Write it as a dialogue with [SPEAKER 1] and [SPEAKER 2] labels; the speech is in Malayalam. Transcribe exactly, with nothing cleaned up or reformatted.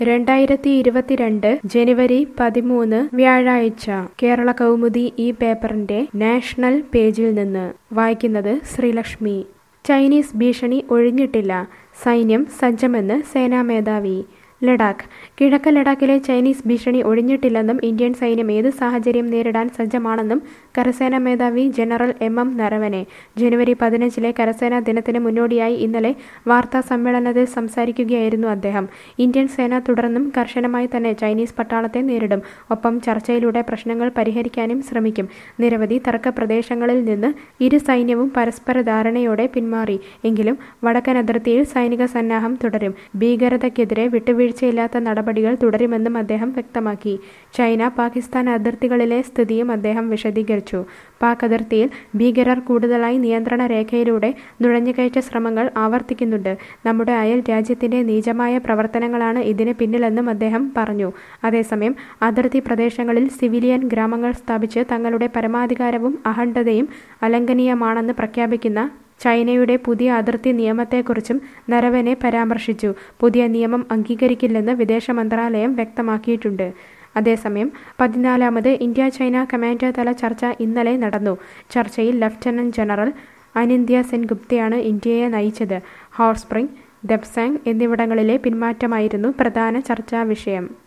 [SPEAKER 1] രണ്ടായിരത്തി ഇരുപത്തിരണ്ട് ജനുവരി പതിമൂന്ന് വ്യാഴാഴ്ച കേരള കൗമുദി ഈ പേപ്പറിന്റെ നാഷണൽ പേജിൽ നിന്ന് വായിക്കുന്നത് ശ്രീലക്ഷ്മി. ചൈനീസ് ഭീഷണി ഒഴിഞ്ഞിട്ടില്ല, സൈന്യം സജ്ജമെന്ന് സേനാ മേധാവി. ലഡാക്ക്. കിഴക്കൻ ലഡാക്കിലെ ചൈനീസ് ഭീഷണി ഒഴിഞ്ഞിട്ടില്ലെന്നും ഇന്ത്യൻ സൈന്യം ഏത് സാഹചര്യം നേരിടാൻ സജ്ജമാണെന്നും കരസേനാ മേധാവി ജനറൽ എം എം നരവനെ ജനുവരി പതിനഞ്ചിലെ കരസേനാ ദിനത്തിന് മുന്നോടിയായി ഇന്നലെ വാർത്താ സമ്മേളനത്തിൽ സംസാരിക്കുകയായിരുന്നു അദ്ദേഹം. ഇന്ത്യൻ സേന തുടർന്നും കർശനമായി തന്നെ ചൈനീസ് പട്ടാളത്തെ നേരിടും. ഒപ്പം ചർച്ചയിലൂടെ പ്രശ്നങ്ങൾ പരിഹരിക്കാനും ശ്രമിക്കും. നിരവധി തർക്ക പ്രദേശങ്ങളിൽ നിന്ന് ഇരു സൈന്യവും പരസ്പര ധാരണയോടെ പിന്മാറി. എങ്കിലും വടക്കൻ അതിർത്തിയിൽ സൈനിക സന്നാഹം തുടരും. ഭീകരതയ്ക്കെതിരെ വിട്ടുവീഴ്ചയില്ലാത്ത നടപടികൾ തുടരുമെന്നും അദ്ദേഹം വ്യക്തമാക്കി. ചൈന പാകിസ്ഥാൻ അതിർത്തികളിലെ സ്ഥിതിയും അദ്ദേഹം വിശദീകരിച്ചു. പാക് അതിർത്തിയിൽ ഭീകരർ കൂടുതലായി നിയന്ത്രണ രേഖയിലൂടെ നുഴഞ്ഞുകയറ്റ ശ്രമങ്ങൾ ആവർത്തിക്കുന്നുണ്ട്. നമ്മുടെ അയൽ രാജ്യത്തിന്റെ നീചമായ പ്രവർത്തനങ്ങളാണ് ഇതിന് പിന്നിലെന്നും അദ്ദേഹം പറഞ്ഞു. അതേസമയം അതിർത്തി പ്രദേശങ്ങളിൽ സിവിലിയൻ ഗ്രാമങ്ങൾ സ്ഥാപിച്ച് തങ്ങളുടെ പരമാധികാരവും അഖണ്ഡതയും അലംഘനീയമാണെന്ന് പ്രഖ്യാപിക്കുന്ന ചൈനയുടെ പുതിയ അതിർത്തി നിയമത്തെക്കുറിച്ചും നരവനെ പരാമർശിച്ചു. പുതിയ നിയമം അംഗീകരിക്കില്ലെന്ന് വിദേശ മന്ത്രാലയം വ്യക്തമാക്കിയിട്ടുണ്ട്. അതേസമയം പതിനാലാമത് ഇന്ത്യ ചൈന കമാൻഡർ തല ചർച്ച ഇന്നലെ നടന്നു. ചർച്ചയിൽ ലഫ്റ്റനന്റ് ജനറൽ അനിന്ത്യ സെൻ ഗുപ്തയാണ് ഇന്ത്യയെ നയിച്ചത്. ഹോട്ട് സ്പ്രിംഗ്, ദെപ്സാങ് എന്നിവിടങ്ങളിലെ പിന്മാറ്റമായിരുന്നു പ്രധാന ചർച്ചാ വിഷയം.